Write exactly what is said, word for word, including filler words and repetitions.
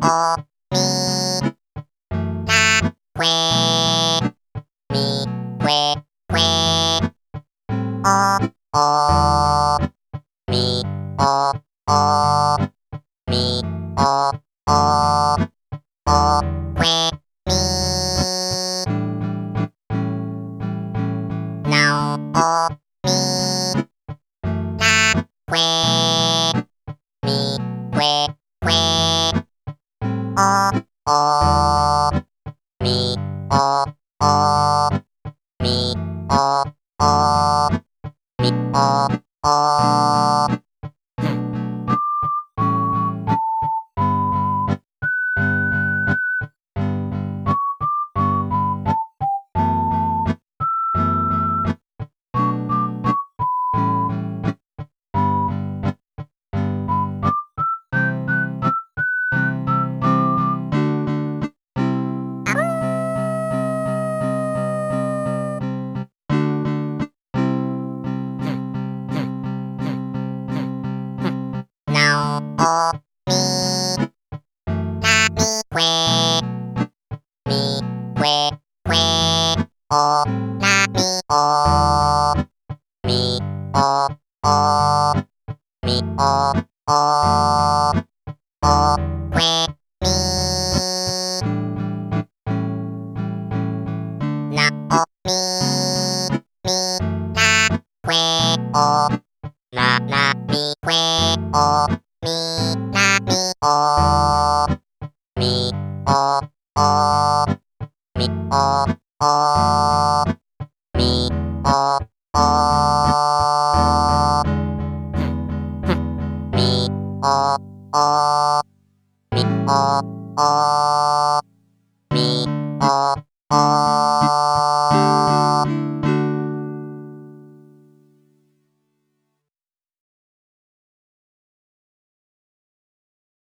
おみなくえみくえくえおおみおおみおおおくえみなおみなくえみくえくえおおみおおみおおみおおなおみなみくえみくえくえおなみおみおおみおおおくえみなおみみなくえおななみくえおみなみおみおおみおおみおおみおおみおおみおお